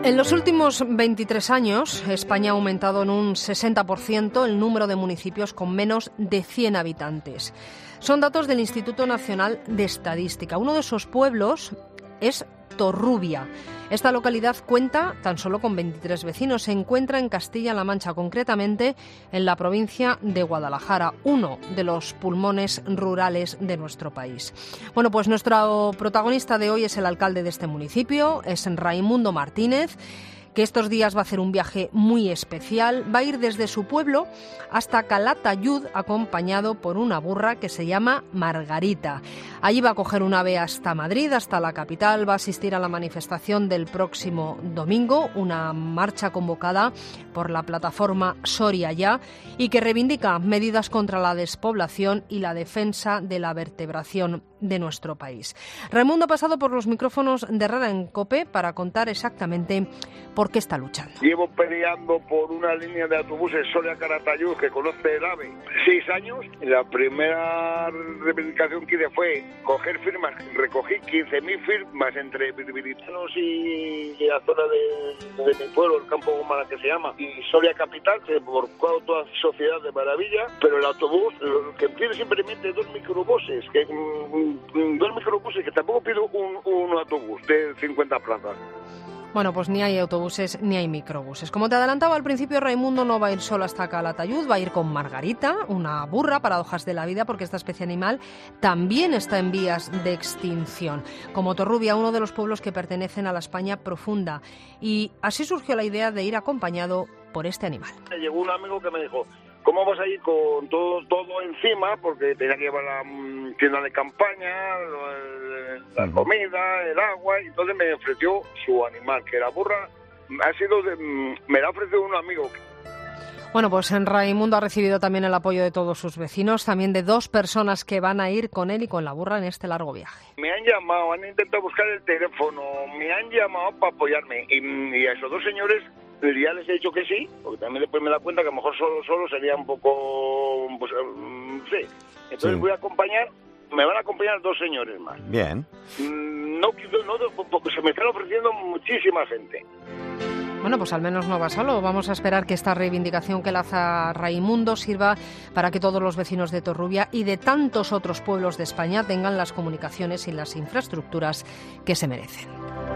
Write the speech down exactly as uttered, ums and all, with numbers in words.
En los últimos veintitrés años, España ha aumentado en un sesenta por ciento el número de municipios con menos de cien habitantes. Son datos del Instituto Nacional de Estadística. Uno de esos pueblos es Torrubia. Esta localidad cuenta tan solo con veintitrés vecinos. Se encuentra en Castilla-La Mancha, concretamente en la provincia de Guadalajara, uno de los pulmones rurales de nuestro país. Bueno, pues nuestro protagonista de hoy es el alcalde de este municipio, es Raimundo Martínez, que estos días va a hacer un viaje muy especial. Va a ir desde su pueblo hasta Calatayud, acompañado por una burra que se llama Margarita. Allí va a coger un ave hasta Madrid, hasta la capital. Va a asistir a la manifestación del próximo domingo, una marcha convocada por la plataforma Soria Ya y que reivindica medidas contra la despoblación y la defensa de la vertebración de nuestro país. Raimundo ha pasado por los micrófonos de Herrera en COPE para contar exactamente por qué está luchando. Llevo peleando por una línea de autobuses Soria-Calatayud que conoce el AVE seis años. La primera reivindicación que hice fue coger firmas. Recogí quince mil firmas entre bilbilitanos y la zona de, de mi pueblo, el Campo Gómara que se llama, y Soria Capital, que por toda sociedad de maravilla, pero el autobús, lo que pide simplemente dos microbuses, que mm, dos microbuses, que tampoco pido un, un autobús de cincuenta plazas. Bueno, pues ni hay autobuses ni hay microbuses. Como te adelantaba al principio, Raimundo no va a ir solo hasta Calatayud, va a ir con Margarita, una burra, paradojas de la vida, porque esta especie animal también está en vías de extinción. Como Torrubia, uno de los pueblos que pertenecen a la España profunda. Y así surgió la idea de ir acompañado por este animal. Llegó un amigo que me dijo: ¿cómo vas a ir con todo todo encima? Porque tenía que llevar la um, tienda de campaña, la comida, el agua, y entonces me ofreció su animal, que era burra. Ha sido de, me la ha ofrecido un amigo. Bueno, pues Raimundo ha recibido también el apoyo de todos sus vecinos, también de dos personas que van a ir con él y con la burra en este largo viaje. Me han llamado, han intentado buscar el teléfono, me han llamado para apoyarme, y, y a esos dos señores ya les he dicho que sí, porque también después me da cuenta que a lo mejor solo solo sería un poco, pues, sí. Entonces sí. Voy a acompañar, me van a acompañar dos señores más. Bien. No, no, porque se me están ofreciendo muchísima gente. Bueno, pues al menos no va solo. Vamos a esperar que esta reivindicación que lanza Raimundo sirva para que todos los vecinos de Torrubia y de tantos otros pueblos de España tengan las comunicaciones y las infraestructuras que se merecen.